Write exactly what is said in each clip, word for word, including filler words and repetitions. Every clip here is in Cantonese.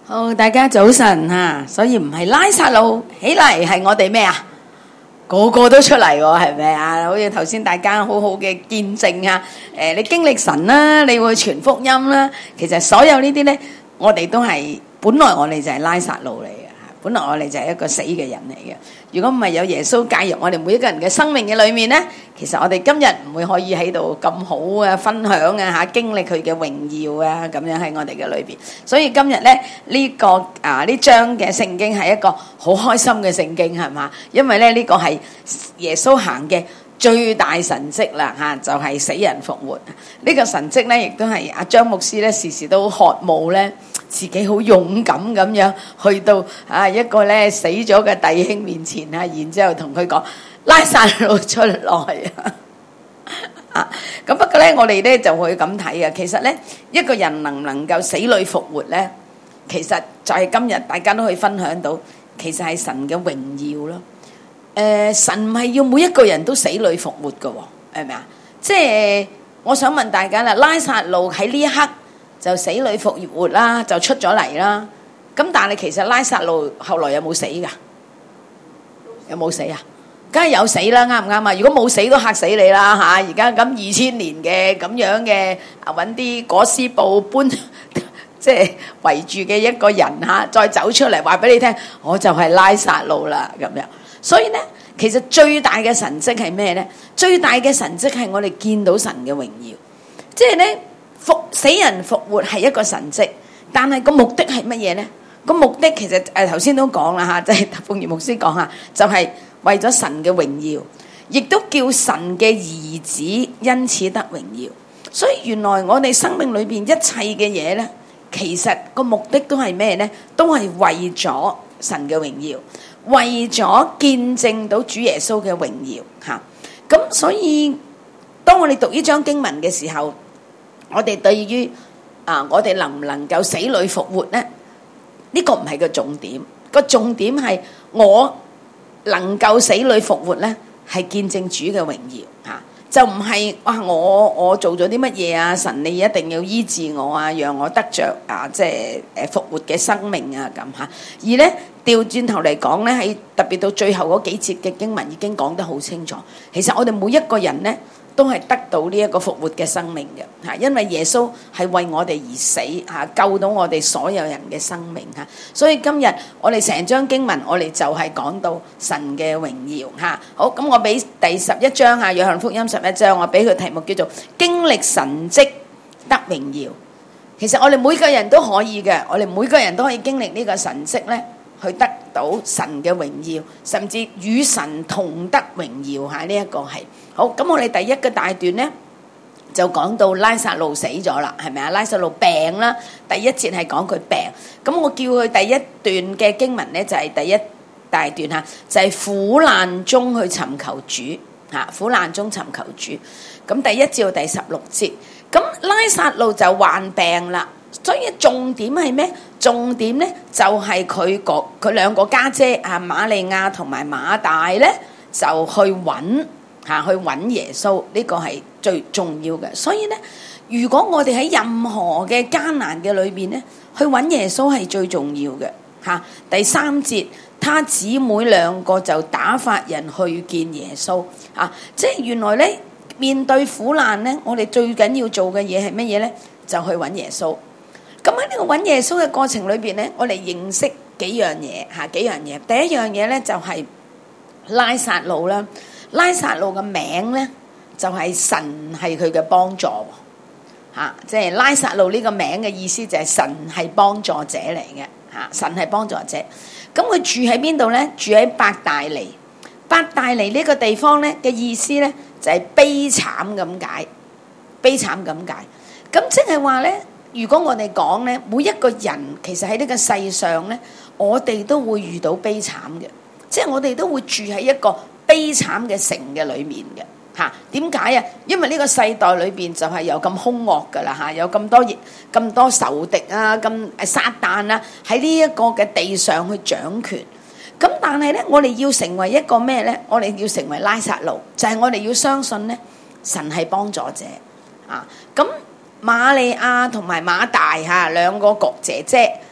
好，大家早晨啊！所以唔係拉撒路起嚟，係我哋咩啊？個個都出嚟喎，係咪啊？好似頭先大家好好嘅見證啊！誒，你經歷神啦，你會傳福音啦。其實所有呢啲咧，我哋都係本來我哋就係拉撒路嚟嘅，本來我哋就係一個死嘅人嚟嘅。如果唔係有耶穌介入我哋每一個人嘅生命嘅裏面咧，其實我哋今日唔會可以喺度咁好啊分享啊嚇，經歷佢嘅榮耀啊咁樣喺我哋嘅裏邊。所以今日咧呢個啊呢章嘅聖經係一個好開心嘅聖經係嘛？因為咧呢個係耶穌行嘅最大神蹟啦嚇，就係死人復活。呢個神蹟咧亦都係阿張牧師咧時時都渴慕咧。自己好勇敢咁樣去到啊一個咧死咗嘅弟兄面前啊，然之後同佢講拉撒路出來啊！咁不過咧，我哋咧就會咁睇嘅。其實咧，一個人能唔能夠死裏復活咧，其實就係今日大家都可以分享到，其實係神嘅榮耀咯。誒、呃，神唔係要每一個人都死裏復活嘅，係咪啊？即係我想問大家啦，拉撒路喺呢一刻。就死裏復活啦，就出咗嚟啦。咁但係其實拉撒路後來有冇死噶？有冇死啊？梗係有死啦，啱唔啱啊？如果冇死都嚇死你啦嚇！而家咁二千年嘅咁樣嘅啊，揾啲裹屍布搬即係圍住嘅一個人嚇，再走出嚟話俾你聽，我就係拉撒路啦咁樣。所以咧，其實最大嘅神蹟係咩咧？最大嘅神蹟係我哋見到神嘅榮耀，即係咧。復死人復活係一個神蹟，但係個目的係乜嘢呢？個目的其實誒頭先都講啦嚇，即係鳳儀牧師講下，就係、是、為咗神嘅榮耀，亦都叫神嘅兒子因此得榮耀。所以原來我哋生命裏邊一切嘅嘢呢，其實個目的都係咩呢？都係為咗神嘅榮耀，為咗見證到主耶穌嘅榮耀嚇。咁所以當我哋讀呢章經文嘅時候，我哋對於啊，我哋能唔能夠死裏復活呢？呢個唔係個重點，個重點係我能夠死裏復活呢，係見證主嘅榮耀嚇，就唔係哇！我我做咗啲乜嘢啊？神你一定要醫治我啊，讓我得着啊，即係誒復活嘅生命啊咁嚇。而呢調轉頭嚟講呢，喺特別到最後嗰幾節嘅經文已經講得好清楚。其實我哋每一個人呢，都係得到呢一個復活嘅生命嘅嚇，因為耶穌係為我哋而死嚇，救到我哋所有人嘅生命嚇。所以今日我哋成章經文，我哋就係講到神嘅榮耀嚇。好，咁我俾第十一章嚇，約翰福音十一章，我俾佢題目叫做經歷神蹟得榮耀。其實我哋每個人都可以嘅，我哋每個人都可以經歷呢個神蹟咧，去得到神嘅榮耀，甚至與神同得榮耀嚇。呢一個係。好，咁我哋第一個大段呢，就講到拉撒路死咗啦，係咪啊？拉撒路病啦，第一節係講佢病。咁我叫佢第一段嘅經文呢，就係、是、第一大段嚇，就係、是、苦難中去尋求主嚇，苦難中尋求主。咁第一至到第十六節，咁拉撒路就患病啦，所以重點係咩？重點呢，就係佢個佢兩個家姐啊，瑪利亞同埋馬大呢，就去揾。嚇，去揾耶穌呢個係最重要嘅。所以呢，如果我哋喺任何嘅艱難嘅裏邊呢，去揾耶穌係最重要嘅嚇。第三節，他姊妹兩個就打發人去見耶穌嚇，即係原來呢，面對苦難呢，我哋最緊要做嘅嘢係乜嘢呢？就去揾耶穌。咁喺呢個揾耶穌嘅過程裏邊呢，我哋認識幾樣嘢嚇，幾樣嘢。第一樣嘢呢，就係拉撒路啦。拉撒路嘅名咧，就係、是、神係佢嘅幫助嚇、啊，即係拉撒路呢個名嘅意思就係神係幫助者嚟嘅嚇，神係幫助者。咁佢住喺邊度咧？住喺伯大尼。伯大尼呢個地方咧嘅意思咧就係、是、悲慘咁解，悲慘咁解。咁即係話咧，如果我哋講咧，每一個人其實喺呢個世上咧，我哋都會遇到悲慘嘅，即係我哋都會住喺一個悲慘嘅城嘅裏面嘅嚇。點解啊？因為呢個世代裏邊就係有咁兇惡噶啦嚇，有咁多咁多仇敵啊，咁誒撒旦啊喺呢一個嘅地上去掌權。咁但係咧，我哋要成為一個咩咧？我哋要成為拉撒路，就係、是、我哋要相信咧，神係幫助者啊。咁瑪利亞同埋馬大嚇兩個國姐姐。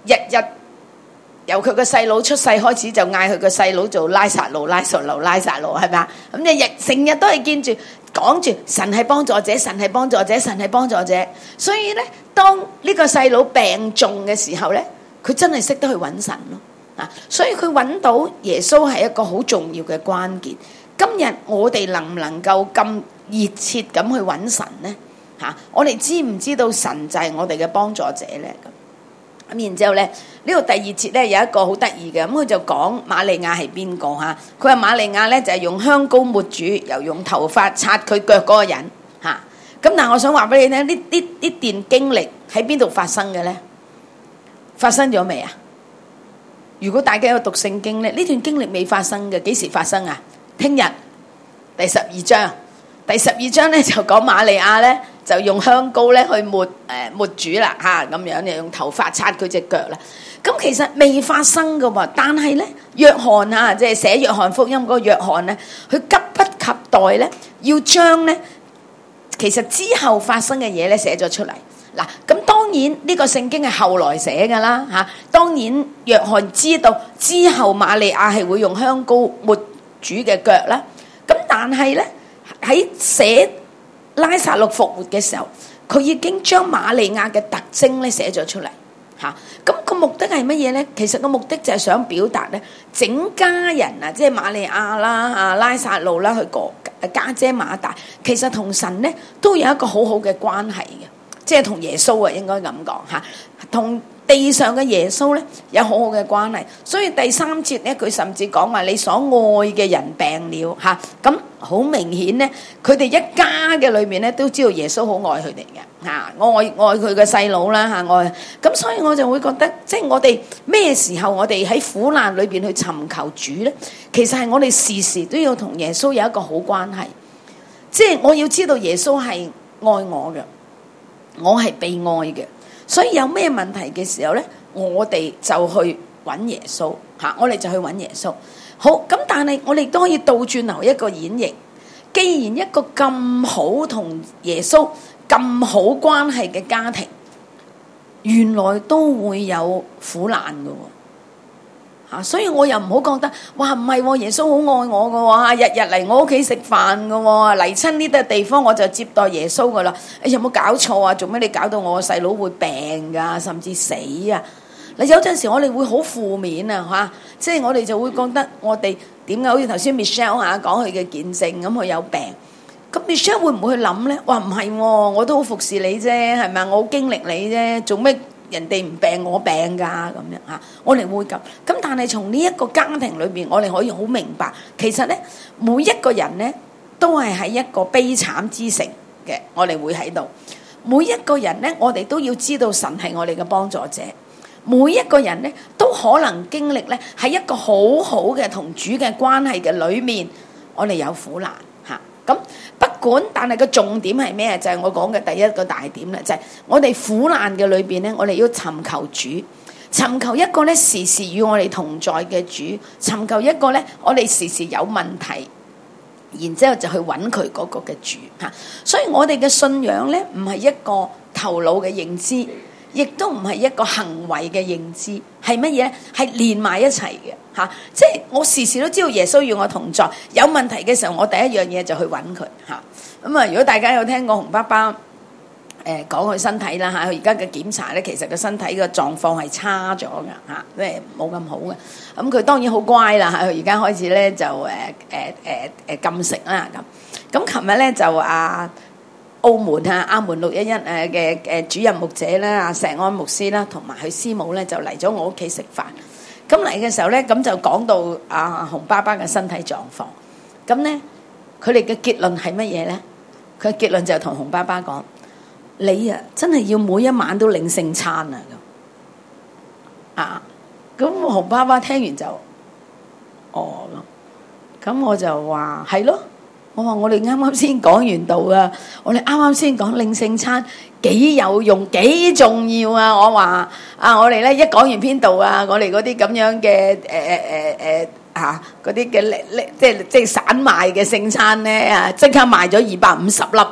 日日由佢個細佬出世開始就嗌佢個細佬做拉撒路、拉撒路、拉撒路，係咪啊？咁你日成日都係見住講住神係幫助者，神係幫助者，神係幫助者。所以咧，當呢個細佬病重嘅時候咧，佢真係識得去揾神咯。啊，所以佢揾到耶穌係一個好重要嘅關鍵。今日我哋能唔能夠咁熱切咁去揾神呢？嚇、啊，我哋知唔知道神就係我哋嘅幫助者呢？咁咁然之後咧，呢度第二節咧有一個好得意嘅，咁佢就講瑪利亞係邊個嚇？佢話瑪利亞咧就係用香膏抹主，又用頭髮擦佢腳嗰個人嚇。咁、啊、但係我想話俾你聽，呢呢呢段經歷喺邊度發生嘅咧？發生咗未啊？如果大家有讀聖經咧，呢段經歷未發生嘅，幾時發生啊？聽日第十二章，第十二章咧就講瑪利亞咧就用香膏咧去抹誒、呃、抹主啦嚇，咁樣又用頭髮擦佢隻腳啦。咁其實未發生嘅喎，但係咧約翰啊，即係寫約翰福音嗰個約翰咧，佢急不及待咧要將咧其實之後發生嘅嘢咧寫咗出嚟。嗱，咁當然呢個聖經係後來寫㗎啦嚇。當然約翰知道之後瑪利亞係會用香膏抹主嘅腳啦。咁但係咧喺寫拉撒路復活嘅時候，佢已經將瑪利亞嘅特徵咧寫咗出嚟嚇。咁個目的係乜嘢咧？其實個目的就係想表達咧，整家人啊，即係瑪利亞啦、啊拉撒路啦，佢個家姐馬大，其實同神咧都有一個好好嘅關係嘅。即係同耶穌啊，應該咁講嚇，同地上嘅耶穌咧有好好嘅關係。所以第三節咧，佢甚至講話你所愛嘅人病了嚇，咁好明顯咧，佢哋一家嘅裏面咧都知道耶穌好愛佢哋嘅嚇，愛愛佢嘅細佬啦嚇，愛。咁所以我就會覺得，即係我哋咩時候我哋喺苦難裏邊去尋求主咧，其實係我哋時時都要同耶穌有一個好關係。即係我要知道耶穌係愛我嘅。我係被愛嘅，所以有咩問題嘅時候呢，我哋就去揾耶穌嚇，我哋就去揾耶穌。好，咁但係我哋都可以倒轉頭一個演繹。既然一個咁好同耶穌咁好關係嘅家庭，原來都會有苦難嘅喎。嚇！所以我又唔好覺得，哇唔係喎，耶穌好愛我嘅喎，日日嚟我屋企食飯嘅喎，嚟親呢笪地方我就接待耶穌嘅啦。誒有冇搞錯啊？做咩你搞到我細佬會病㗎，甚至死啊？嗱，有陣時我哋會好負面啊嚇，即係我哋就會覺得我哋點解好似頭先 Michelle 嚇講佢嘅見證咁，佢有病，咁 Michelle 會唔會去諗咧？哇唔係喎，我都好服侍你啫，係咪啊？我好經歷你啫，做咩？人哋唔病我病㗎咁樣嚇，我哋會咁咁，但係從呢一個家庭裏邊，我哋可以好明白，其實咧每一個人咧都係喺一個悲慘之城嘅，我哋會喺度。每一個人咧，我哋都要知道神係我哋嘅幫助者。每一個人咧都可能經歷咧喺一個好好嘅同主嘅關係嘅裏面，我哋有苦難嚇咁。不管，但係個重點係咩？就係我講嘅第一個大點咧，就係我哋苦難嘅裏邊咧，我哋要尋求主，尋求一個咧時時與我哋同在嘅主，尋求一個咧我哋時時有問題，然之後就去揾佢嗰個嘅主嚇。所以我哋嘅信仰咧，唔係一個頭腦嘅認知，亦都唔係一個行為嘅認知，係乜嘢咧？係連埋一齊嘅嚇。即係我時時都知道耶穌與我同在，有問題嘅時候，我第一樣嘢就去揾佢嚇。咁啊，如果大家有聽過洪爸爸誒講佢身體啦嚇，佢而家嘅檢查咧，其實個身體嘅狀況係差咗㗎嚇，即係冇咁好嘅。咁佢當然好乖啦嚇，佢而家開始咧就誒誒誒誒禁食啦咁。咁琴日咧就啊澳門啊阿門六一一誒嘅誒主任牧者啦，阿石安牧師啦，同埋佢師母咧就嚟咗我屋企食飯。咁嚟嘅時候咧，咁就講到阿洪爸爸嘅身體狀況。咁咧佢哋嘅結論係乜嘢咧？佢結論就同洪爸爸講：你啊，真係要每一晚都領聖餐啊！咁啊，咁洪爸爸聽完就哦咁，咁我就話係咯。我話我哋啱啱先講完道啊，我哋啱啱先講領聖餐幾有用幾重要啊！我話啊，我哋咧一講完篇道啊，我哋嗰啲咁樣嘅誒誒誒誒嚇嗰啲嘅咧咧，即係即係散賣嘅聖餐咧啊，即刻賣咗二百五十粒啊！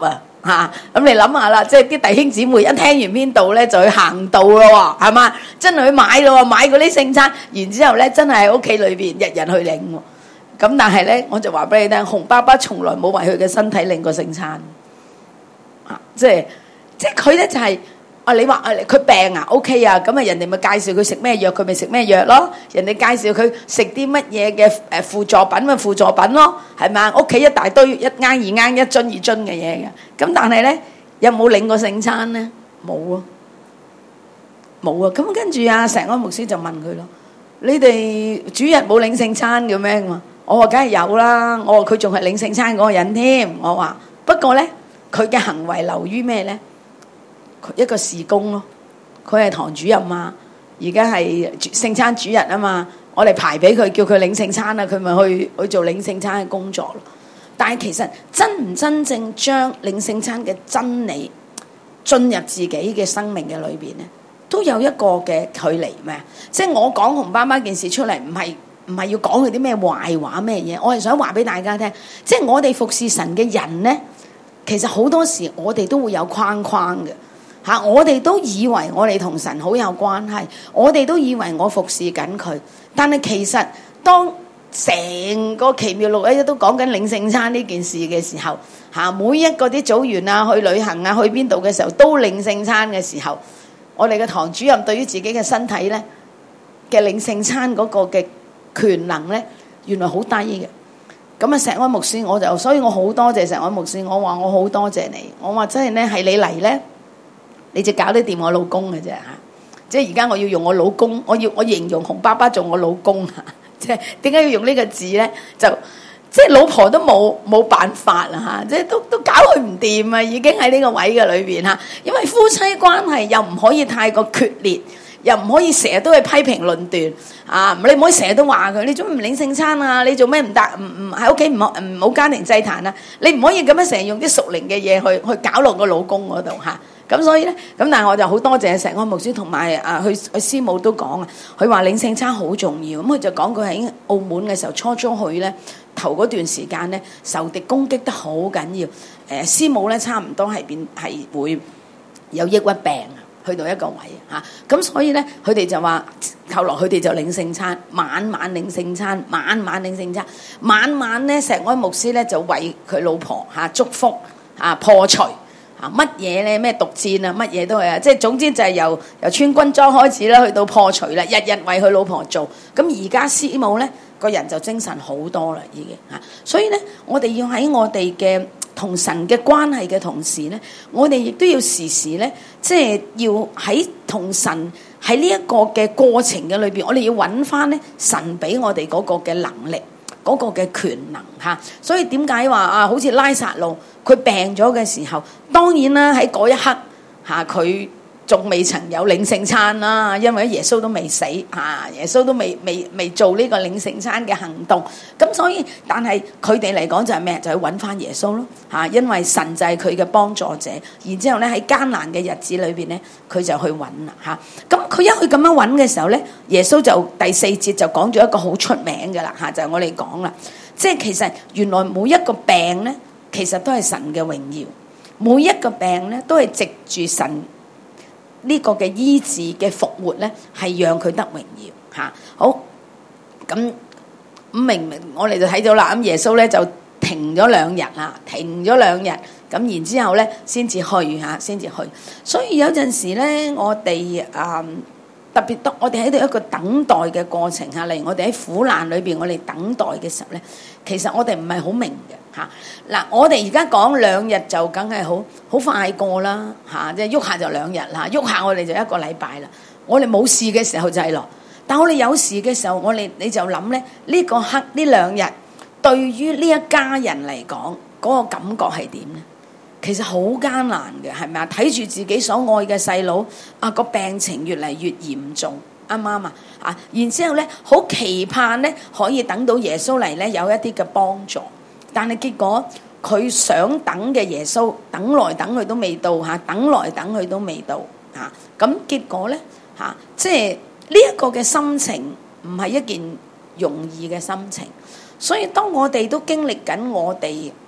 嚇。咁你諗下啦，即係啲弟兄姊妹一聽完邊度咧，就去行道咯喎，係嘛？真係去買咯喎，買嗰啲聖餐，然之後咧真係喺屋企裏邊日日去領喎。咁但係咧，我就話俾你聽，洪爸爸從來冇為佢嘅身體領過聖餐。啊，即係即係佢咧就係、是。啊！你話啊，佢病啊 ，OK 啊，咁啊，人哋咪介紹佢食咩藥，佢咪食咩藥咯。人哋介紹佢食啲乜嘢嘅誒輔助品咪輔助品咯，係咪啊？屋企一大堆一啱二啱一樽二樽嘅嘢嘅，咁但係咧有冇領過聖餐咧？冇啊，冇啊。咁跟住啊，石安牧師就問佢咯：你哋主日冇領聖餐嘅咩？我話梗係有啦，我話佢仲係領聖餐嗰個人添。我話不過咧，佢嘅行為流於咩咧？一個事工咯，佢係堂主任啊，而家係聖餐主日啊嘛，我哋排俾佢，叫佢領聖餐啊，佢咪去去做領聖餐嘅工作咯。但係其實真唔真正將領聖餐嘅真理進入自己嘅生命嘅裏邊咧，都有一個嘅距離咩？即係我講洪爸爸件事出嚟，唔係唔係要講佢啲咩壞話咩嘢，我係想話俾大家聽，即係我哋服侍神嘅人咧，其實好多時我哋都會有框框嘅。嚇！我哋都以為我哋同神好有關係，我哋都以為我服侍緊佢，但係其實當成個奇妙六一一都講緊領聖餐呢件事嘅時候，嚇每一個啲組員啊去旅行啊去邊度嘅時候都領聖餐嘅時候，我哋嘅堂主任對於自己嘅身體咧嘅領聖餐嗰個嘅權能咧，原來好低嘅。咁啊，石安牧師我就，所以我好多謝石安牧師，我話我好多謝你，我話真係咧係你嚟咧。你就搞得掂我老公嘅啫嚇，即係而家我要用我老公，我要我形容洪爸爸做我老公嚇，即係點解要用呢個字咧？就即係老婆都冇冇辦法啦嚇，即係都都搞佢唔掂啊！已經喺呢個位嘅裏邊嚇，因為夫妻關係又唔可以太過決裂，又唔可以成日都去批評論斷啊！你唔可以成日都話佢，你做咩唔領聖餐啊？你做咩唔得唔唔喺屋企唔好唔好家庭祭壇啊？你唔可以咁樣成日用啲屬靈嘅嘢去去搞落個老公嗰度嚇。咁所以咧，咁但係我就好多謝石安牧師同埋啊，佢佢師母都講啊，佢話領聖餐好重要。咁佢就講佢喺澳門嘅時候初初去咧，頭嗰段時間咧，受敵攻擊得好緊要。誒、呃，師母咧差唔多係變係會有抑鬱病啊，去到一個位嚇。咁、啊、所以咧，佢哋就話後來佢哋就領聖餐，晚晚領聖餐，晚晚領聖餐，晚晚咧石安牧師咧就為佢老婆嚇、啊、祝福啊破除。啊乜嘢咧？咩毒箭啊？乜嘢都係啊！即係總之就係由由穿軍裝開始啦，去到破除啦，日日為佢老婆做。咁而家師母咧個人就精神好多啦，已經嚇。所以咧，我哋要喺我哋嘅同神嘅關係嘅同時咧，我哋亦都要時時咧，即係要喺同神喺呢一個嘅過程嘅裏邊，我哋要揾翻咧神俾我哋嗰個嘅能力。嗰個嘅權能嚇，所以點解話啊？好似拉撒路佢病咗嘅時候，當然啦喺嗰一刻嚇，佢仲未曾有領聖餐啦，因為耶穌都未死嚇，耶穌都未未未做呢個領聖餐嘅行動。咁所以，但係佢哋嚟講就係咩？就去揾翻耶穌咯嚇，因為神就係佢嘅幫助者。然之後咧喺艱難嘅日子裏邊咧，佢就去揾啦嚇。咁佢一去咁樣揾嘅時候咧，耶穌就第四節就講咗一個好出名嘅啦嚇，就係我哋講啦，即係其實原來每一個病咧，其實都係神嘅榮耀，每一個病咧都係藉住神。呢個嘅醫治嘅復活咧，係讓佢得榮耀嚇。好咁咁明明我哋就睇到啦。咁耶穌咧就停咗兩日啦，停咗兩日。咁然之後咧，先至去嚇，先至去。所以有陣時咧，我哋啊、嗯、特別多，我哋喺度一個等待嘅過程嚇。例如我哋喺苦難裏邊，我哋等待嘅時候咧，其實我哋唔係好明嘅。嚇嗱，我哋而家講兩日就梗係好好快過啦嚇，即係喐下就兩日啦，喐下我哋就一個禮拜啦。我哋冇事嘅時候就係咯，但我哋有事嘅時候，我哋你就諗咧，呢個刻呢兩日對於呢一家人嚟講，嗰個感覺係點咧？其實好艱難嘅，係咪啊？睇住自己所愛嘅細佬啊，個病情越嚟越嚴重，啱唔啱啊？啊，然之後咧，好期盼咧可以等到耶穌嚟咧有一啲嘅幫助。但係結果佢想等嘅耶穌等來等去都未到嚇，等來等去都未到嚇。咁結果咧嚇，即係呢一個嘅心情唔係一件容易嘅心情。所以當我哋都經歷緊我哋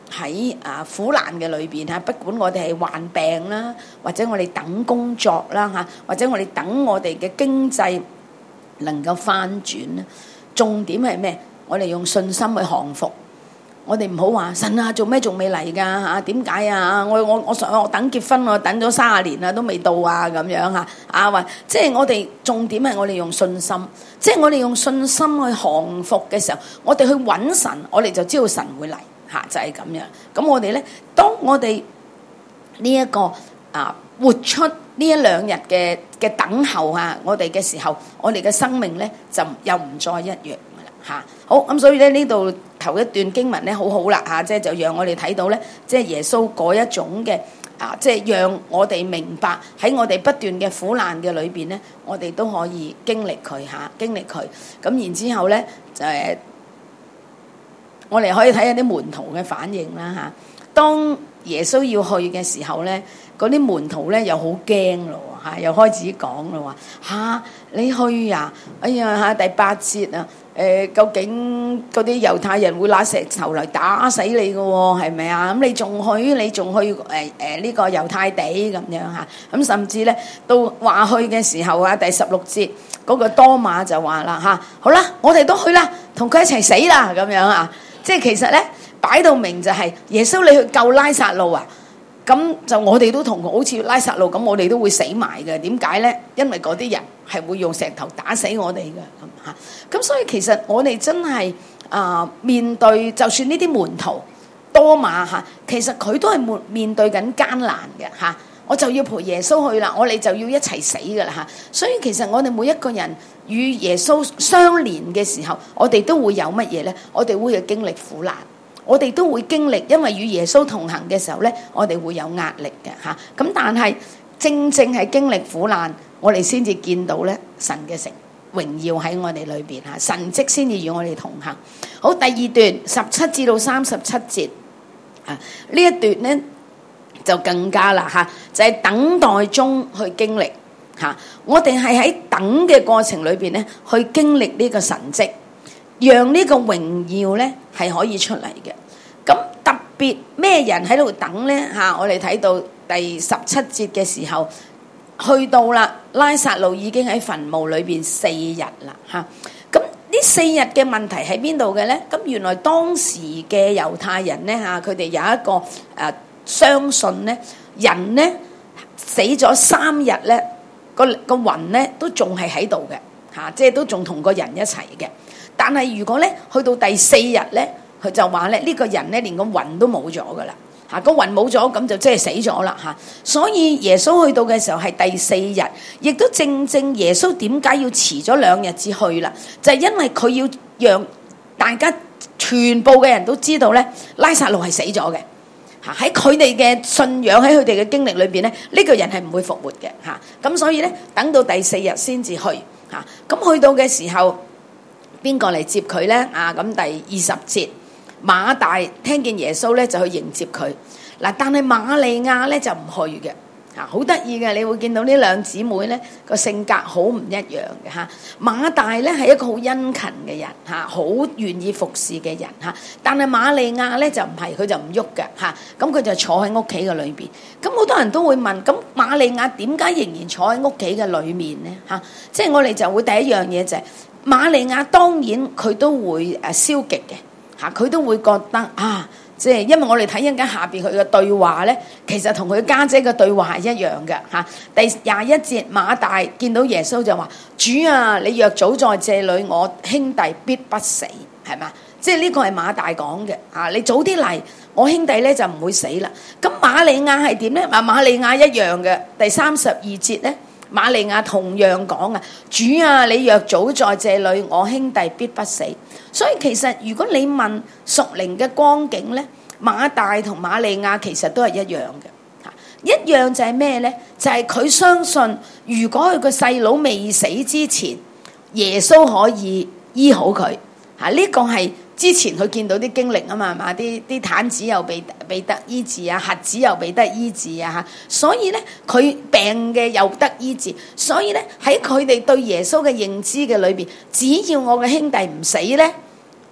喺啊苦難嘅裏邊嚇，不管我哋係患病啦，或者我哋等工作啦嚇，或者我哋等我哋嘅經濟能夠翻轉啦。重點係咩？我哋用信心去降服。我哋唔好話神啊，做咩仲未嚟㗎嚇？點解啊？我我我想我等結婚，我等咗三十年啦，都未到啊咁樣嚇啊！或即係我哋重點係我哋用信心，即係我哋用信心去降服嘅時候，我哋去揾神，我哋就知道神會嚟嚇，就係咁樣。咁我哋咧，當我哋呢一個啊活出呢一兩日嘅嘅等候啊，我哋嘅時候，我哋嘅生命咧就又唔再一樣㗎啦嚇。好咁，所以咧呢度。頭一段經文咧好好啦嚇，即係就讓我哋睇到咧，即係耶穌嗰一種嘅啊，即係讓我哋明白喺我哋不斷嘅苦難嘅裏邊咧，我哋都可以經歷佢嚇，經歷佢。咁然之後咧就誒，我哋可以睇下啲門徒嘅反應啦嚇。當耶穌要去嘅時候咧，嗰啲門徒咧又好驚咯嚇，又開始講咯話嚇你去呀？哎呀嚇第八節啊！誒、呃，究竟嗰啲猶太人會拿石頭嚟打死你嘅喎，係咪啊？咁你仲去，你仲去誒誒呢個猶太地咁樣嚇？咁甚至咧到話去嘅時候啊，第十六節嗰、那個多馬就話啦嚇，好啦，我哋都去啦，同佢一齊死啦咁樣啊！即係其實咧擺到明就係耶穌你去救拉撒路啊！咁就我哋都同好似拉撒路咁，我哋都會死埋嘅。點解咧？因為嗰啲人係會用石頭打死我哋嘅咁嚇。咁所以其實我哋真係啊、呃、面對，就算呢啲門徒多馬嚇，其實佢都係面面對緊艱難嘅嚇。我就要陪耶穌去啦，我哋就要一齊死噶啦嚇。所以其實我哋每一個人與耶穌相連嘅時候，我哋都會有乜嘢咧？我哋會有經歷苦難。我哋都會經歷，因為與耶穌同行嘅時候咧，我哋會有壓力嘅嚇。咁但係正正係經歷苦難，我哋先至見到咧神嘅成榮耀喺我哋裏邊嚇，神蹟先至與我哋同行。好，第二段十七至到三十七節啊，呢一段咧就更加啦嚇，就係等待中去經歷嚇。我哋係喺等嘅過程裏邊咧，去經歷呢個神蹟。讓呢個榮耀咧係可以出嚟嘅。咁特別咩人喺度等咧嚇？我哋睇到第十七節嘅時候，去到啦，拉撒路已經喺墳墓裏邊四日啦嚇。咁呢四日嘅問題喺邊度嘅咧？咁原來當時嘅猶太人咧嚇，佢哋有一個誒、呃、相信咧，人咧死咗三日咧，個個魂咧都仲係喺度嘅嚇，即係都仲同個人一齊嘅。但係如果咧去到第四日咧，佢就話咧呢個人咧連個魂都冇咗噶啦嚇，個魂冇咗咁就即係死咗啦嚇。所以耶穌去到嘅時候係第四日，亦都正正耶穌點解要遲咗兩日至去啦？就係因為佢要讓大家全部嘅人都知道咧，拉撒路係死咗嘅嚇。喺佢哋嘅信仰，喺佢哋嘅經歷裏邊咧，呢個人係唔會復活嘅嚇。咁所以咧等到第四日先至去嚇。咁去到嘅時候，邊個嚟接佢咧？啊，咁第二十節，馬大聽見耶穌咧，就去迎接佢。嗱，但係瑪利亞咧就唔去嘅。啊，好得意嘅，你會見到呢兩姊妹咧個性格好唔一樣嘅嚇。馬大咧係一個好殷勤嘅人嚇，好願意服侍嘅人嚇。但係瑪利亞咧就唔係，佢就唔喐嘅嚇。咁佢就坐喺屋企嘅裏邊。咁好多人都會問：咁瑪利亞點解仍然坐喺屋企嘅裏面咧？嚇，即係我哋就會第一樣嘢就係瑪利亞，當然佢都會誒消極嘅嚇，佢都會覺得啊。即係因為我哋睇緊間下邊佢嘅對話咧，其實同佢家姐嘅對話係一樣嘅嚇。第廿一節，馬大見到耶穌就話：主啊，你若早在這裡，我兄弟必不死，係嘛？即係呢個係馬大講嘅嚇。你早啲嚟，我兄弟咧就唔會死啦。咁瑪利亞係點咧？啊，瑪利亞一樣嘅。第三十二節咧，瑪利亞同樣講啊：主啊，你若早在這裡，我兄弟必不死。所以其實如果你問屬靈嘅光景咧，馬大同瑪利亞其實都係一樣嘅嚇。一樣就係咩咧？就係佢相信，如果佢個細佬未死之前，耶穌可以醫好佢嚇。呢個係之前佢見到啲經歷啊嘛，係嘛？啲啲癱子又被被得醫治啊，瞎子又被得醫治啊嚇。所以咧，佢病嘅又得醫治。所以咧，喺佢哋對耶穌嘅認知嘅裏邊，只要我嘅兄弟唔死咧，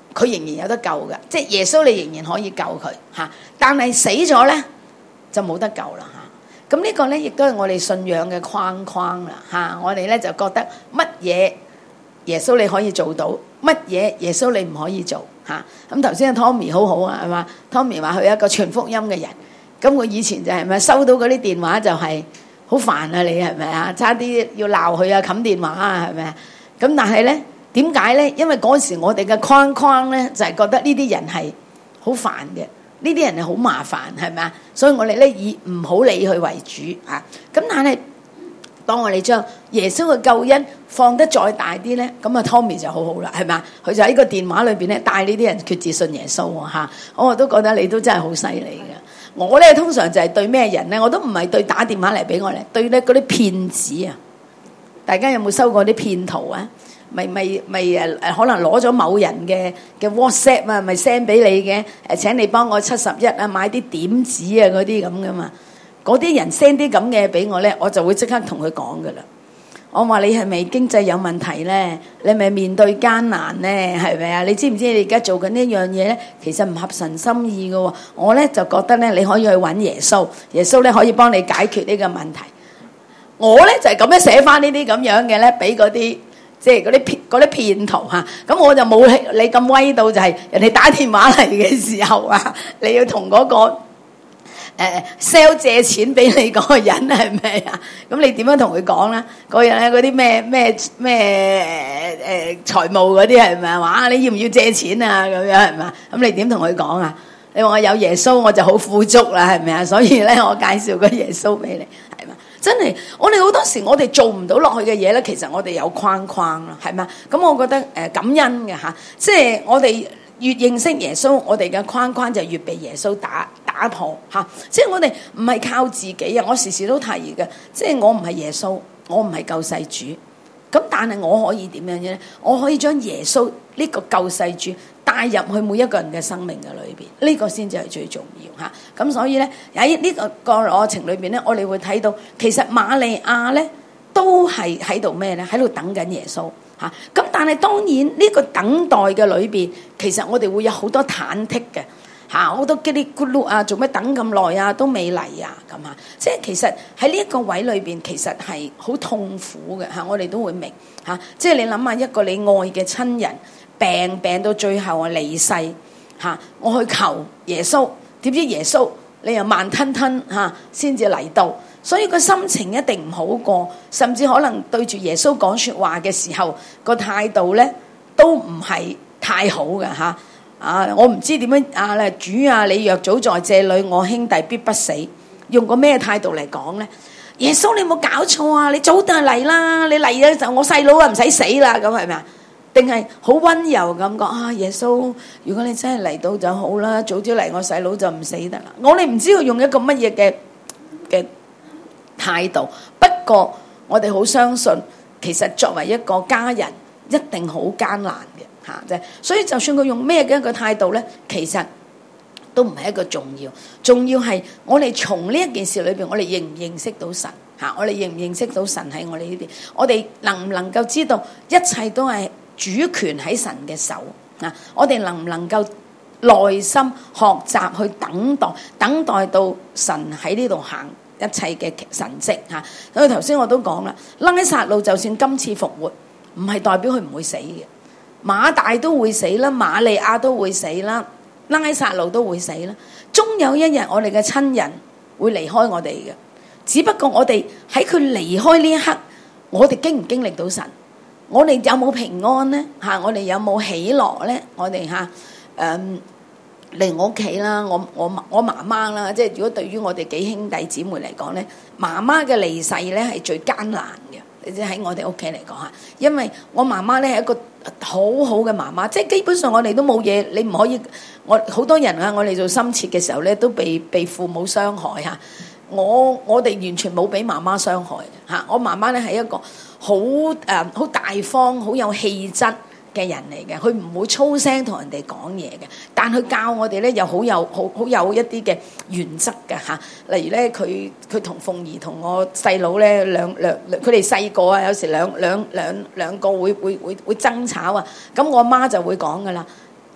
佢仍然有得救嘅，即係耶穌你仍然可以救佢嚇，但係死咗咧就冇得救啦嚇。咁呢個咧亦都係我哋信仰嘅框框啦嚇。我哋咧就覺得乜嘢耶穌你可以做到，乜嘢耶穌你唔可以做嚇。咁頭先阿 Tommy 好好啊，係嘛 ？Tommy 話佢係一個傳福音嘅人，咁佢以前就係咪收到嗰啲電話就係好煩啊？你係咪啊？差啲要鬧佢啊，冚電話啊，係咪啊？咁但係咧。點解咧？因為嗰時我哋嘅框框咧，就係覺得呢啲人係好煩嘅，呢啲人係好麻煩，係咪啊？所以我哋咧以唔好理佢為主啊。咁但係當我哋將耶穌嘅救恩放得再大啲咧，咁啊 Tommy 就好好啦，係咪啊？佢就喺個電話裏邊咧帶呢啲人決志信耶穌喎嚇。我都覺得你都真係好犀利嘅。我咧通常就係對咩人咧？我都唔係對打電話嚟俾我咧，對咧嗰啲騙子啊！大家有冇收過啲騙徒啊？咪咪咪誒誒，可能攞咗某人嘅嘅 WhatsApp 啊，咪 send 俾你嘅誒，請你幫我七十一啊，買啲點子啊嗰啲咁噶嘛。嗰啲人 send 啲咁嘅俾我咧，我就會即刻同佢講噶啦。我話你係咪經濟有問題咧？你係咪面對艱難咧？係咪啊？你知唔知你而家做緊呢樣嘢咧？其實唔合神心意嘅喎。我咧就覺得咧，你可以去揾耶穌，耶穌咧可以幫你解決呢個問題。我咧就係咁樣寫翻呢啲咁樣嘅咧，俾嗰啲。即係嗰啲騙嗰啲騙徒嚇，咁我就冇你咁威到，就係人哋打電話嚟嘅時候啊，你要同嗰個誒 sell 借錢俾你嗰個人係咪啊？咁你點樣同佢講咧？嗰人咧嗰啲咩咩咩誒誒財務嗰啲係咪啊？話你要唔要借錢啊？咁樣係咪？咁你點同佢講啊？你話我有耶穌我就好富足啦，係咪啊？所以咧我介紹個耶穌俾你。真係，我哋好多時我哋做唔到落去嘅嘢咧，其實我哋有框框啦，係嘛？咁我覺得誒、呃、感恩嘅嚇，即係我哋越認識耶穌，我哋嘅框框就越被耶穌打打破嚇。即係我哋唔係靠自己啊！我時時都提嘅，即係我唔係耶穌，我唔係救世主。咁但係我可以點樣咧？我可以將耶穌呢個救世主帶入去每一個人嘅生命嘅裏邊，呢、這個先至係最重要嚇。咁、啊、所以咧喺呢個個過程裏邊咧，我哋會睇到其實瑪利亞咧都係喺度咩咧？喺度等緊耶穌嚇。咁、啊、但係當然呢個等待嘅裏邊，其實我哋會有好多忐忑嘅嚇，好多嘰哩咕嚕啊，做咩等咁耐啊，都未嚟啊咁啊！即係其實喺呢一個位裏邊，其實係好痛苦嘅嚇、啊，我哋都會明嚇、啊。即係你諗下一個你愛嘅親人。病病到最後啊離世嚇，我去求耶穌，點知耶穌你又慢吞吞嚇先至嚟到，所以個心情一定唔好過，甚至可能對住耶穌講説話嘅時候個態度咧都唔係太好嘅嚇。啊，我唔知點樣啊咧，主啊，你若早在這裡，我兄弟必不死。用個咩態度嚟講咧？耶穌你冇搞錯啊！你早就嚟啦，你嚟嘅時候我細佬啊唔使死啦，咁係咪啊？定係好溫柔咁講啊！耶穌，如果你真係嚟到就好啦，早啲嚟我細佬就唔死得啦。我哋唔知道用一個乜嘢嘅嘅態度，不過我哋好相信，其實作為一個家人，一定好艱難嘅嚇啫。所以就算佢用咩嘅一個態度咧，其實都唔係一個重要，重要係我哋從呢一件事裏邊，我哋認唔認識到神嚇？我哋認唔認識到神喺我哋呢邊？我哋能唔能夠知道一切都係主權喺神嘅手啊！我哋能唔能夠耐心學習去等待，等待到神喺呢度行一切嘅神蹟嚇？所以頭先我都講啦，拉撒路就算今次復活，唔係代表佢唔會死嘅。馬大都會死啦，瑪利亞都會死啦，拉撒路都會死啦。終有一日，我哋嘅親人會離開我哋嘅。只不過我哋喺佢離開呢一刻，我哋經唔經歷到神？我哋有冇平安咧？嚇！我哋有冇喜樂咧？我哋嚇誒嚟我屋企啦，我我我媽媽啦，即係如果對於我哋幾兄弟姊妹嚟講咧，媽媽嘅離世咧係最艱難嘅。你知喺我哋屋企嚟講嚇，因為我媽媽咧係一個好好嘅媽媽，即係基本上我哋都冇嘢，你唔可以。我好多人啊，我哋做深切嘅時候咧，都被被父母傷害嚇。我我哋完全冇俾媽媽傷害嘅嚇。我媽媽咧係一個好誒好大方、好有氣質嘅人嚟嘅，佢唔會粗聲同人哋講嘢嘅，但佢教我哋咧又好有好好有一啲嘅原則嘅嚇。例如咧，佢佢同鳳儀同我細佬咧兩兩佢哋細個啊，有時兩兩兩兩個會會會會爭吵啊，咁我媽就會講噶啦。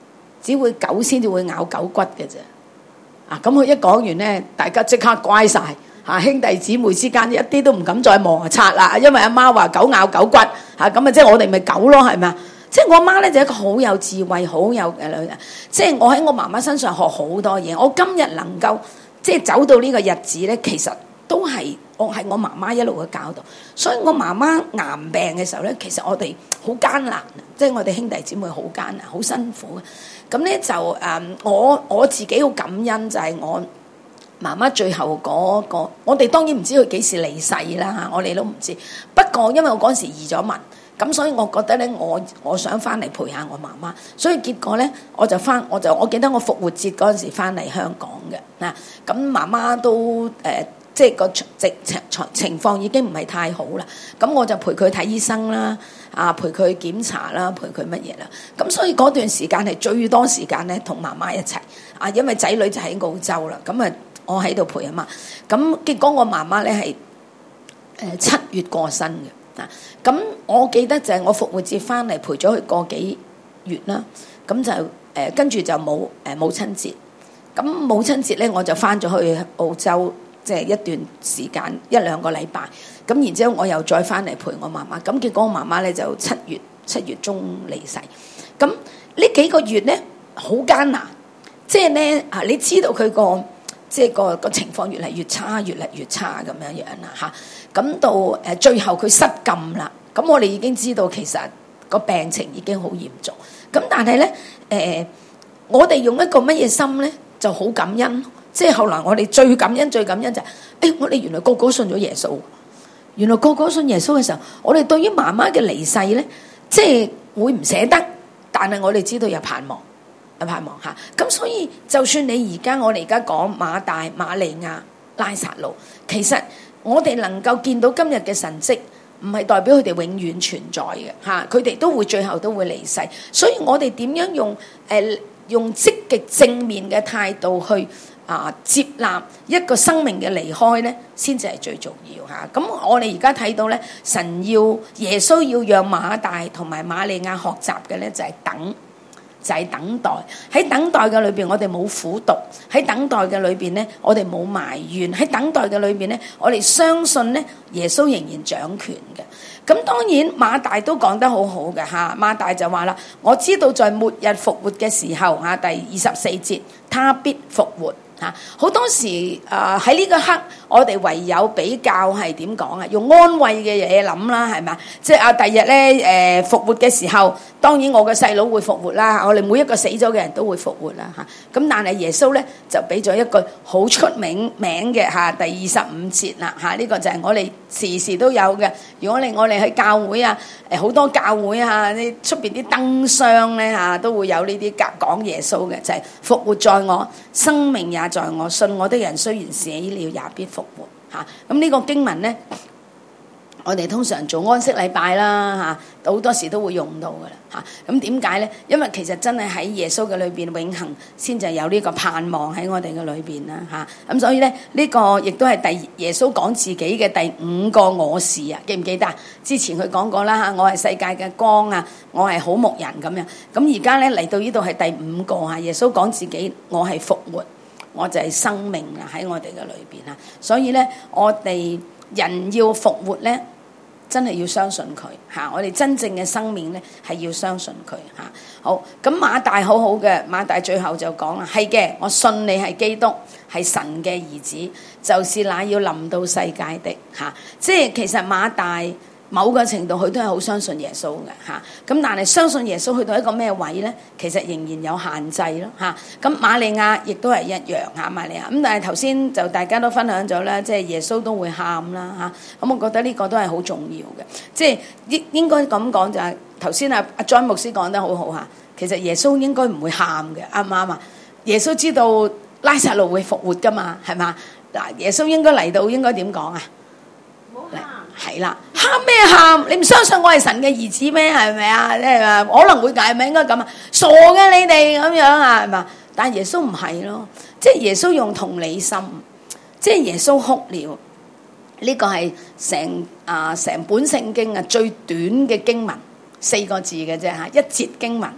只會狗先至會咬狗骨嘅啫。啊，咁佢一講完咧，大家即刻乖晒。嚇，兄弟姊妹之間一啲都唔敢再摩擦啦，因為阿媽話狗咬狗骨嚇，咁啊即係我哋咪狗咯，係咪啊？即係我阿媽咧就一個好有智慧、好有誒女人，即係我喺我媽媽身上學好多嘢。我今日能夠即係走到呢個日子咧，其實都係我係我媽媽一路嘅教導。所以我媽媽癌病嘅時候咧，其實我哋好艱難，即係我哋兄弟姊妹好艱難、好辛苦嘅。咁咧就誒、嗯，我我自己好感恩就係我媽媽最後嗰個，我哋當然唔知佢幾時離世啦嚇，我哋都唔知。不過因為我嗰時移咗民，咁所以我覺得咧，我我想翻嚟陪下我媽媽，所以結果咧，我就翻，我就我記得我復活節嗰陣時翻嚟香港嘅嗱，咁媽媽都誒、呃，即係個情情情況已經唔係太好啦，咁我就陪佢睇醫生啦，啊陪佢檢查啦，陪佢乜嘢啦，咁所以嗰段時間係最多時間咧同媽媽一齊，啊因為仔女就喺澳洲啦，咁啊。我喺度陪啊嘛，咁結果我媽媽咧係誒七月過身嘅啊，咁我記得就係我復活節翻嚟陪咗佢個幾月啦，咁就誒跟住就冇誒母親節，咁母親節咧我就翻咗去澳洲，即係一段時間一兩個禮拜，咁然之後我又再翻嚟陪我媽媽，咁結果我媽媽咧就七月七月中離世，咁呢幾個月咧好艱難，即係咧啊你知道佢個。即係個個情況越嚟越差，越嚟越差咁樣樣啦嚇。咁到誒最後佢失禁啦。咁我哋已經知道其實個病情已經好嚴重。咁但係咧誒，我哋用一個乜嘢心咧就好感恩。即係後來我哋最感恩、最感恩就係、是、誒，我哋原來個個信咗耶穌。原來個個信耶穌嘅時候，我哋對於媽媽嘅離世咧，即係會唔捨得，但係我哋知道有盼望。盼望嚇，咁所以就算你而家我哋而家講馬大、馬利亞、拉撒路，其實我哋能夠見到今日嘅神蹟，唔係代表佢哋永遠存在嘅嚇，佢哋都會最後都會離世。所以我哋點樣用誒、呃、用積極正面嘅態度去啊、呃、接納一個生命嘅離開咧，先至係最重要嚇。咁、啊、我哋而家睇到咧，神要耶穌要讓馬大同埋馬利亞學習嘅咧，就係、是、等。就係等待，喺等待嘅裏邊，我哋冇苦毒；喺等待嘅裏邊咧，我哋冇埋怨；喺等待嘅裏邊咧，我哋相信咧，耶穌仍然掌權嘅。咁當然馬大都講得好好嘅嚇，馬大就話啦：我知道在末日復活嘅時候嚇，第二十四節，他必復活。嚇，好多時啊喺呢個刻，我哋唯有比較係點講啊？用安慰嘅嘢諗啦，係咪？即係啊，第日咧誒復活嘅時候，當然我嘅細佬會復活啦。我哋每一個死咗嘅人都會復活啦嚇。咁但係耶穌咧就俾咗一個好出名名嘅嚇，第二十五節啦嚇。呢個就係我哋時時都有嘅。如果你我哋去教會啊，誒好多教會啊，啲出邊啲燈箱咧嚇都會有呢啲講耶穌嘅，就係復活在我，生命也在我，信我的人雖然死了也必復活嚇。咁呢個經文咧，我哋通常做安息禮拜啦嚇，好多時都會用到噶啦嚇。咁點解咧？因為其實真係喺耶穌嘅裏邊永恆先至有呢個盼望喺我哋嘅裏邊啦嚇。咁所以咧，呢個亦都係第耶穌講自己嘅第五個我是啊，記唔記得啊？之前佢講過啦嚇，我係世界嘅光啊，我係好牧人咁樣。咁而家咧嚟到呢度係第五個嚇，耶穌講自己我係復活。我就係生命啊！喺我哋嘅裏邊啊，所以咧，我哋人要復活咧，真係要相信佢嚇。我哋真正嘅生命咧，係要相信佢嚇。好，咁馬大好好嘅，馬大最後就講啦：係嘅，我信你係基督，係神嘅兒子，就是那要臨到世界的嚇。即係其實馬大某個程度佢都係好相信耶穌嘅嚇，咁但係相信耶穌去到一個咩位咧？其實仍然有限制咯嚇。咁瑪利亞亦都係一樣嚇，瑪利亞咁，但係頭先就大家都分享咗啦，即係耶穌都會喊啦嚇。咁我覺得呢個都係好重要嘅，即係應應該咁講就係頭先阿阿 John 牧師講得好好嚇。其實耶穌應該唔會喊嘅，啱唔啱啊？耶穌知道拉撒路會復活噶嘛，係嘛？嗱，耶穌應該嚟到應該點講啊？係啦，喊咩喊？你唔相信我係神嘅兒子咩？係咪啊？即係話可能會解咪應該咁啊？傻嘅你哋咁樣啊？係嘛？但係耶穌唔係咯，即係耶穌用同理心，即係耶穌哭了。呢個係成啊成本聖經啊最短嘅經文，四個字嘅啫嚇，一節經文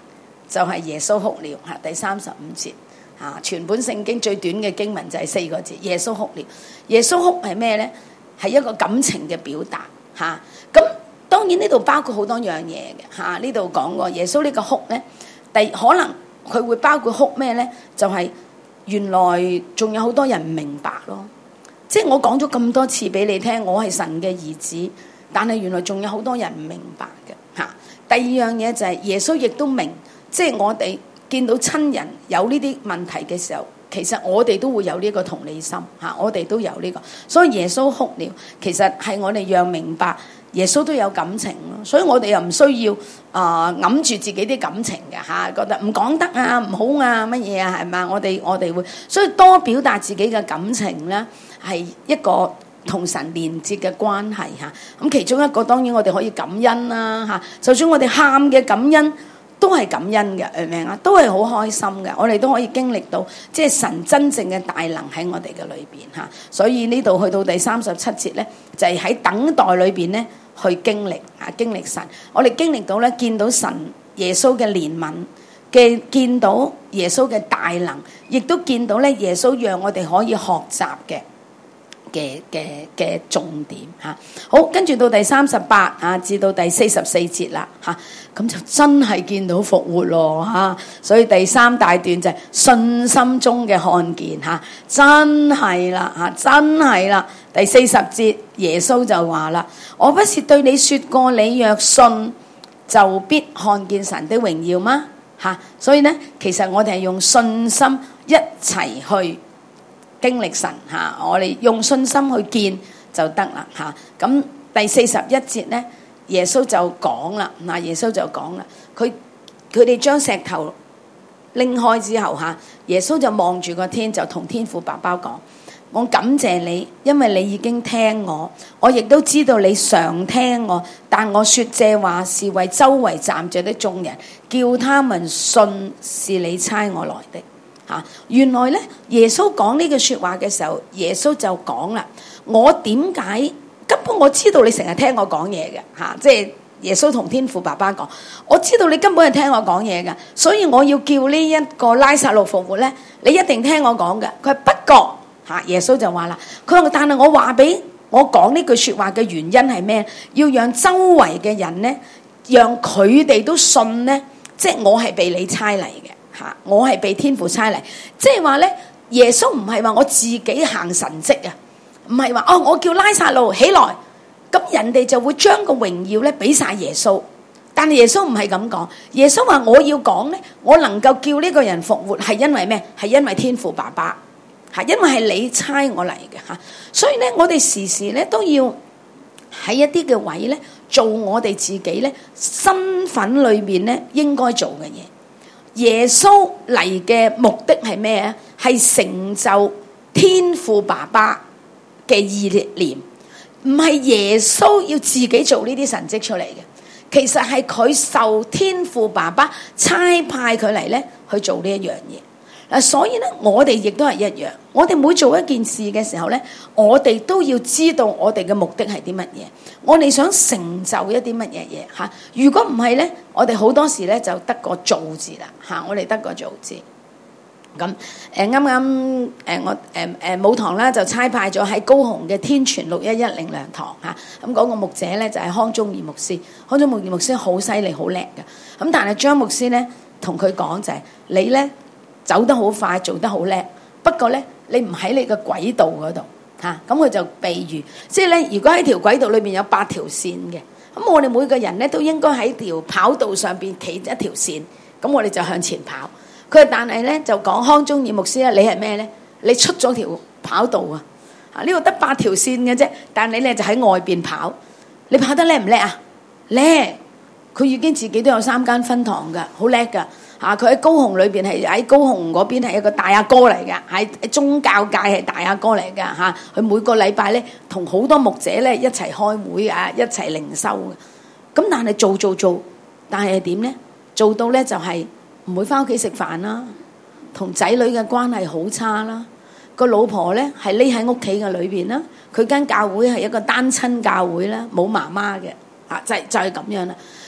就係耶穌哭了嚇，第三十五節嚇，全本聖經最短嘅經文就係四個字，耶穌哭了。耶穌哭係咩咧？係一個感情嘅表達嚇。咁當然呢度包括好多樣嘢嘅嚇，呢度講過耶穌呢個哭咧，第可能佢會包括哭咩咧？就係、是、原來仲有好多人唔明白咯。即係我講咗咁多次俾你聽，我係神嘅兒子，但係原來仲有好多人唔明白嘅嚇。第二樣嘢就係耶穌亦都明。即係我哋見到親人有呢啲問題嘅時候，其實我哋都會有呢個同理心嚇，我哋都有呢個。所以耶穌哭了，其實係我哋讓明白耶穌都有感情咯。所以我哋又唔需要啊揞住自己啲感情嘅嚇，覺得唔講得啊，唔好啊，乜嘢啊，係嘛？我哋我哋會，所以多表達自己嘅感情咧，係一個同神連接嘅關係嚇。咁其中一個當然我哋可以感恩啦嚇，就算我哋喊嘅感恩。都係感恩嘅，明唔明啊？都係好開心嘅，我哋都可以經歷到，即係神真正嘅大能喺我哋嘅裏邊嚇。所以呢度去到第三十七節咧，就係喺等待裏邊咧去經歷啊，經歷神。我哋經歷到咧，見到神耶穌嘅憐憫嘅，見到耶穌嘅大能，亦都見到咧耶穌讓我哋可以學習嘅。嘅嘅嘅重點嚇，好，跟住到第三十八啊，至到第四十四節啦嚇，咁就真係見到復活咯嚇，所以第三大段就係信心中嘅看見嚇，真係啦嚇，真係啦。第四十節耶穌就話啦：我不是對你説過，你若信，就必看見神的榮耀嗎？嚇，所以咧，其實我哋係用信心一齊去。經歷神嚇，我哋用信心去見就得啦嚇。咁第四十一節咧，耶穌就講啦，嗱耶穌就講啦，佢佢哋將石頭拎開之後嚇，耶穌就望住個天，就同天父爸爸講：我感謝你，因為你已經聽我，我亦都知道你常聽我，但我說這話是為周圍站着的眾人，叫他們信是你差我來的。嚇！原來咧，耶穌講呢句説話嘅時候，耶穌就講啦：我點解根本我知道你成日聽我講嘢嘅嚇，即係耶穌同天父爸爸講，我知道你根本係聽我講嘢嘅，所以我要叫呢一個拉撒路復活咧，你一定聽我講嘅。佢係不過嚇，耶穌就話啦，佢話但係我話俾我講呢句説話嘅原因係咩？要讓周圍嘅人咧，讓佢哋都信咧，即係我係被你差嚟嘅。我係被天父差嚟，即係話咧，耶穌唔係話我自己行神蹟啊，唔係話哦，我叫拉撒路起來，咁人哋就會將個榮耀咧俾晒耶穌。但係耶穌唔係咁講，耶穌話我要講咧，我能夠叫呢個人復活係因為咩？係因為天父爸爸，係因為係你差我嚟嘅吓。所以咧，我哋時時咧都要喺一啲嘅位咧做我哋自己咧身份裏面咧應該做嘅嘢。耶穌嚟嘅目的係咩啊？係成就天父爸爸嘅意念，唔係耶穌要自己做呢啲神蹟出嚟嘅。其實係佢受天父爸爸差派佢嚟咧去做呢一樣嘢。嗱，所以咧，我哋亦都係一樣。我哋每做一件事嘅時候咧，我哋都要知道我哋嘅目的係啲乜嘢。我哋想成就一啲乜嘢嘢嚇？如果唔係咧，我哋好多時咧就得個做字啦嚇。我哋得個做字。咁誒啱啱誒我誒誒母堂啦，就差派咗喺高雄嘅天全六一一靈糧堂嚇。咁嗰個牧者咧就係康忠義牧師。康忠義牧師好犀利，好叻嘅。咁但係張牧師咧同佢講就係你咧。走得好快，做得好叻。不過咧，你唔喺你個軌道嗰度嚇，咁佢就比喻，即係咧，如果喺條軌道裏邊有八條線嘅，咁我哋每個人咧都應該喺條跑道上邊企一條線，咁我哋就向前跑。佢但係咧就講康忠義牧師咧，你係咩咧？你出咗條跑道啊！啊，呢度得八條線嘅啫，但你咧就喺外邊跑，你跑得叻唔叻啊？叻！佢已經自己都有三間分堂噶，好叻噶。嚇！佢喺高雄裏邊係喺高雄嗰邊係一個大阿哥嚟嘅，喺宗教界係大阿哥嚟嘅嚇。佢每個禮拜咧同好多牧者咧一齊開會啊，一齊靈修嘅。咁但係做做做，但係點咧？做到咧就係唔會返屋企食飯啦，同仔女嘅關係好差啦。個老婆咧係匿喺屋企嘅裏邊啦。佢間教會係一個單親教會啦，冇媽媽嘅嚇，就係就係咁樣啦。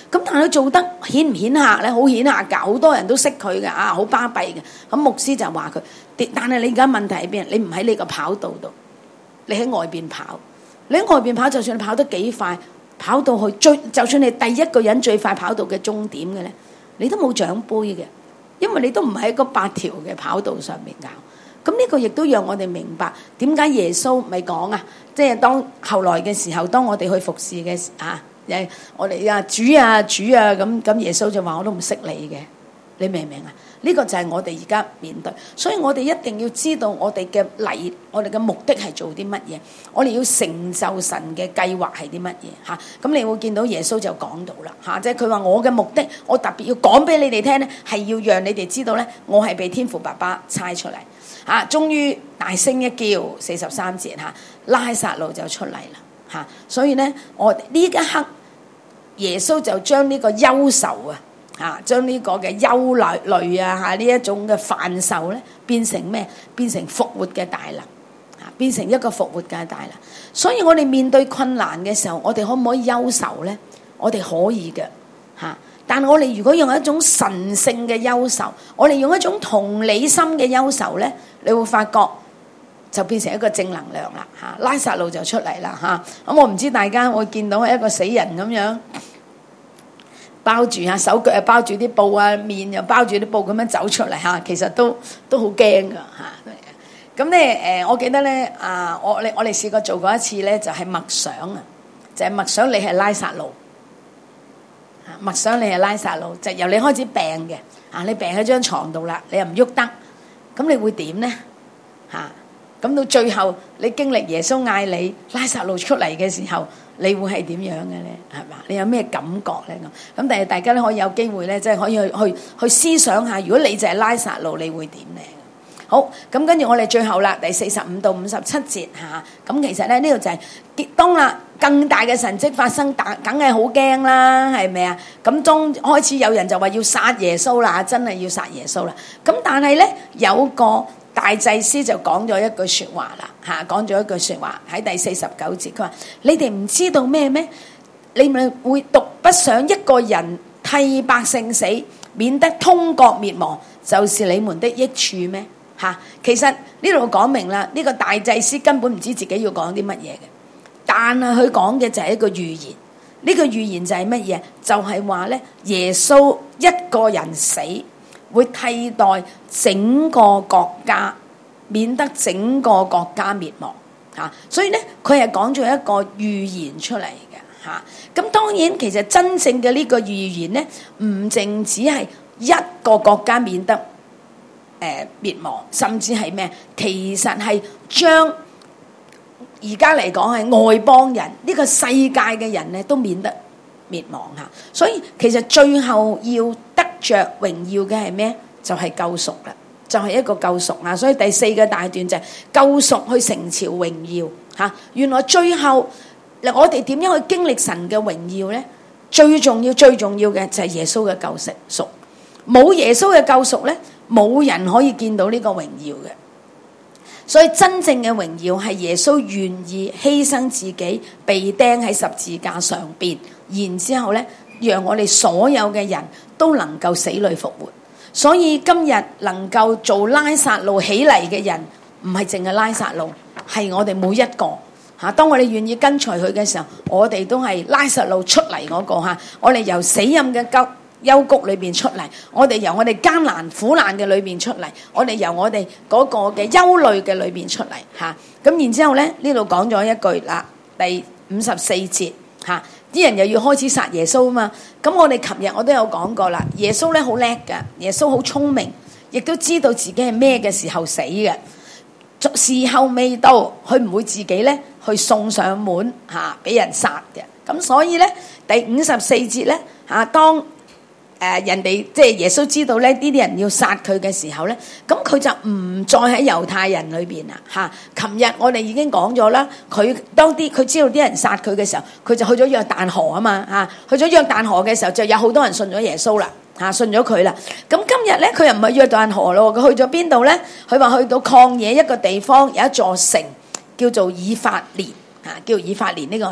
咁但係佢做得顯唔顯赫咧？好顯赫㗎，好多人都識佢㗎啊，好巴閉嘅。咁牧師就話佢，但係你而家問題喺邊？你唔喺你個跑道度，你喺外邊跑。你喺外邊跑，就算你跑得幾快，跑到去最，就算你第一個人最快跑到嘅終點嘅咧，你都冇獎杯嘅，因為你都唔喺嗰八條嘅跑道上面搞。咁呢個亦都讓我哋明白點解耶穌咪講啊，即係當後來嘅時候，當我哋去服侍嘅時啊，誒我哋啊主啊主啊咁咁，耶穌就話我都唔識你嘅，你明唔明啊？呢個就係我哋而家面對，所以我哋一定要知道我哋嘅禮，我哋嘅目的係做啲乜嘢，我哋要成就神嘅計劃係啲乜嘢嚇。咁你會見到耶穌就講到啦嚇，即係佢話我嘅目的，我特別要講俾你哋聽咧，係要讓你哋知道咧，我係被天父爸爸差出嚟嚇。終於大聲一叫，四十三節嚇，拉撒路就出嚟啦嚇。所以咧，我呢一刻耶穌就將呢個憂愁啊。啊！將呢個嘅憂慮慮啊，嚇呢一種嘅犯愁咧，變成咩？變成復活嘅大能，啊！變成一個復活嘅大能。所以我哋面對困難嘅時候，我哋可唔可以憂愁咧？我哋可以嘅，嚇、啊。但係我哋如果用一種神聖嘅憂愁，我哋用一種同理心嘅憂愁咧，你會發覺就變成一個正能量啦，嚇、啊！拉撒路就出嚟啦，嚇、啊。咁、嗯、我唔知大家會見到一個死人咁樣。包住下手腳又包住啲布啊，面又包住啲布咁樣走出嚟嚇，其實都都好驚噶嚇。咁咧誒，我記得咧啊，我你我哋試過做過一次咧，就係默想啊，就係默想你係拉撒路嚇，默想你係拉撒路，就由你開始病嘅啊，你病喺張床度啦，你又唔喐得，咁你會點咧嚇？咁到最後你經歷耶穌嗌你拉撒路出嚟嘅時候，你會係點樣嘅咧？係嘛？你有咩感覺咧？咁咁，但係大家咧可以有機會咧，即係可以去去去思想下，如果你就係拉撒路，你會點咧？好，咁跟住我哋最後啦，第四十五到五十七節嚇。咁其實咧呢度就係當啦更大嘅神蹟發生，打梗係好驚啦，係咪啊？咁當開始有人就話要殺耶穌啦，真係要殺耶穌啦。咁但係咧有個大祭司就講咗一句説話啦，嚇講咗一句説話喺第四十九節，佢話：你哋唔知道咩咩？你咪會獨不想一個人替百姓死，免得通國滅亡，就是你們的益處咩？嚇，其實呢度講明啦，呢個大祭司根本唔知自己要講啲乜嘢嘅，但係佢講嘅就係一個預言。呢個預言就係乜嘢？就係話咧，耶穌一個人死，會替代整個國家，免得整個國家滅亡嚇。所以咧，佢係講咗一個預言出嚟嘅嚇。咁當然，其實真正嘅呢個預言咧，唔淨只係一個國家免得誒滅亡，甚至係咩？其實係將而家嚟講係外邦人呢個世界嘅人咧，都免得滅亡嚇。所以其實最後要得着榮耀嘅係咩？就係救贖啦，就係一個救贖啊！所以第四個大段就係救贖去成朝榮耀嚇。原來最後嗱，我哋點樣去經歷神嘅榮耀咧？最重要、最重要嘅就係耶穌嘅救贖。冇耶穌嘅救贖咧，冇人可以見到呢個榮耀嘅。所以真正嘅榮耀係耶穌願意犧牲自己，被釘喺十字架上邊，然之後咧，讓我哋所有嘅人都能夠死裏復活。所以今日能夠做拉撒路起嚟嘅人，唔係淨係拉撒路，係我哋每一個嚇。當我哋願意跟隨佢嘅時候，我哋都係拉撒路出嚟嗰個嚇。我哋由死蔭嘅溝幽谷裏邊出嚟，我哋由我哋艱難苦難嘅裏邊出嚟，我哋由我哋嗰個嘅憂慮嘅裏邊出嚟嚇。咁然之後咧，呢度講咗一句啦，第五十四節嚇，啲人又要開始殺耶穌啊嘛。咁我哋琴日我都有講過啦，耶穌咧好叻㗎，耶穌好聰明，亦都知道自己係咩嘅時候死嘅，時候未到，佢唔會自己咧去送上門嚇俾人殺嘅。咁所以咧，第五十四節咧嚇，當誒、呃、人哋即係耶穌知道咧，呢啲人要殺佢嘅時候咧，咁佢就唔再喺猶太人裏邊啦嚇。琴日我哋已經講咗啦，佢當啲佢知道啲人殺佢嘅時候，佢就去咗約旦河啊嘛嚇。去咗約旦河嘅時候，就有好多人信咗耶穌啦嚇，信咗佢啦。咁今日咧，佢又唔係約旦河咯，佢去咗邊度咧？佢話去到曠野一個地方，有一座城叫做以法蓮嚇，叫以法蓮呢個城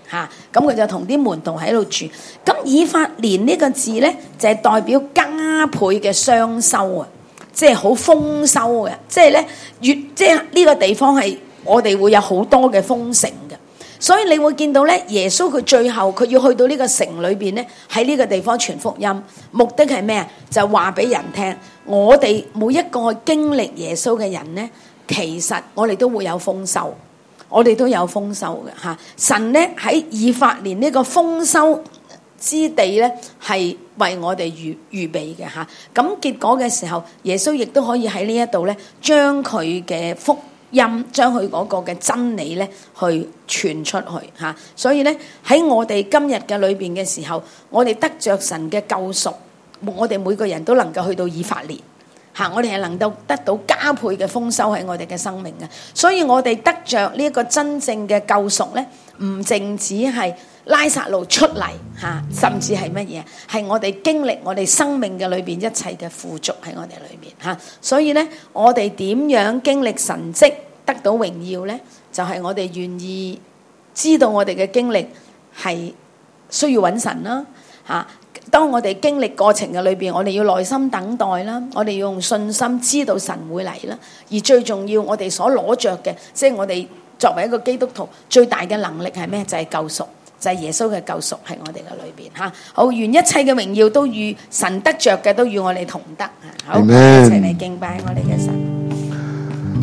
嚇，咁佢就同啲門徒喺度住。咁以法蓮呢個字咧，就係、是、代表加倍嘅雙收啊，即係好豐收嘅，即係咧越即係呢個地方係我哋會有好多嘅豐盛嘅。所以你會見到咧，耶穌佢最後佢要去到呢個城裏邊咧，喺呢個地方傳福音，目的係咩啊？就話俾人聽，我哋每一個經歷耶穌嘅人咧，其實我哋都會有豐收，我哋都有豐收嘅嚇。神咧喺以法蓮呢個豐收之地咧，係為我哋預預備嘅嚇。咁結果嘅時候，耶穌亦都可以喺呢一度咧，將佢嘅福音將佢嗰個嘅真理咧去傳出去嚇，所以咧喺我哋今日嘅裏邊嘅時候，我哋得着神嘅救贖，我哋每個人都能夠去到以法蓮嚇，我哋係能夠得到加倍嘅豐收喺我哋嘅生命嘅，所以我哋得着呢一個真正嘅救贖咧，唔淨止係拉撒路出嚟嚇，甚至係乜嘢？係我哋經歷我哋生命嘅裏邊一切嘅富足喺我哋裏面嚇。所以咧，我哋點樣經歷神蹟得到榮耀咧？就係、是、我哋願意知道我哋嘅經歷係需要揾神啦嚇。當我哋經歷過程嘅裏邊，我哋要耐心等待啦，我哋要用信心知道神會嚟啦。而最重要，我哋所攞着嘅，即係我哋作為一個基督徒最大嘅能力係咩？就係、是、救贖。就係耶穌嘅救贖喺我哋嘅裏邊嚇，好，願一切嘅榮耀都與神得着嘅都與我哋同得，好，一齊嚟敬拜我哋嘅神。